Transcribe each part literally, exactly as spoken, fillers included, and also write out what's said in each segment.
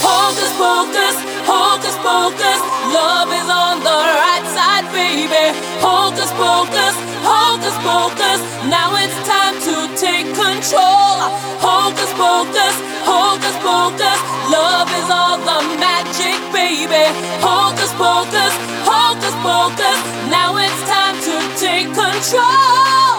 Hocus pocus, hocus pocus, love is on the right side, baby. Hocus pocus, hocus pocus, now it's time to take control. Hocus pocus, hocus pocus, love is all the magic, baby. Hocus pocus, hocus pocus, now it's time to take control.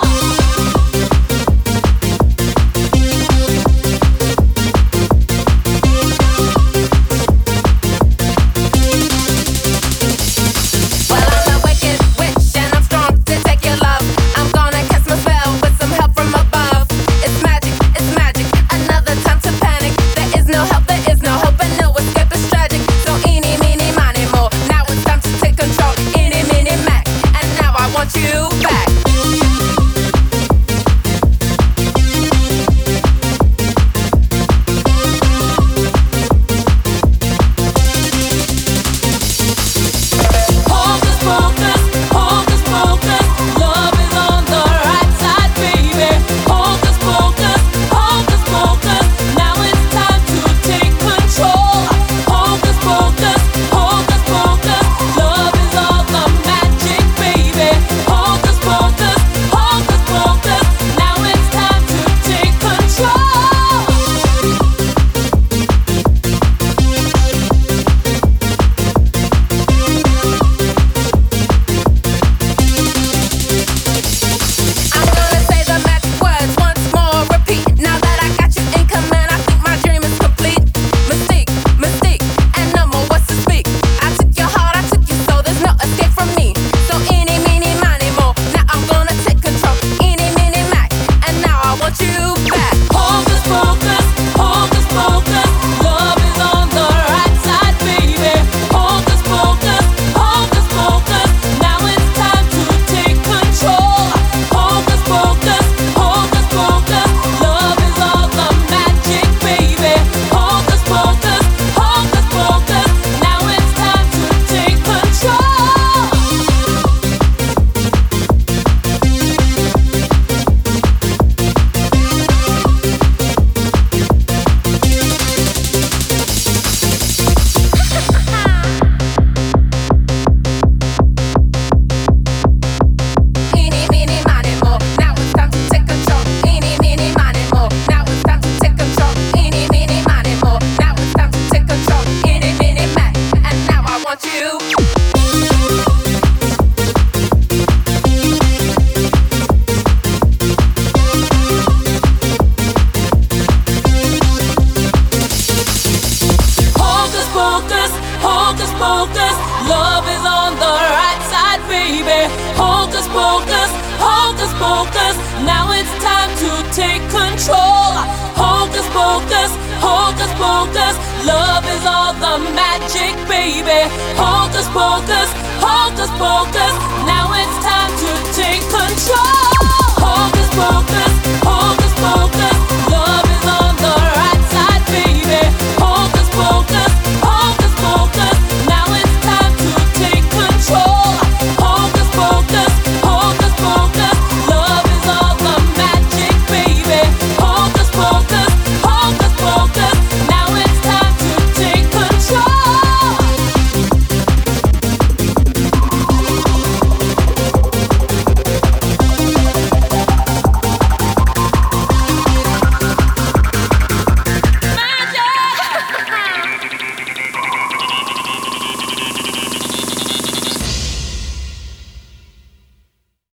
Hocus pocus, love is on the right side, baby. Hocus pocus, hocus pocus, now it's time to take control. Hocus pocus, hocus pocus, love is all the magic, baby. Hocus pocus, hocus pocus, now it's time to take control. Hocus pocus.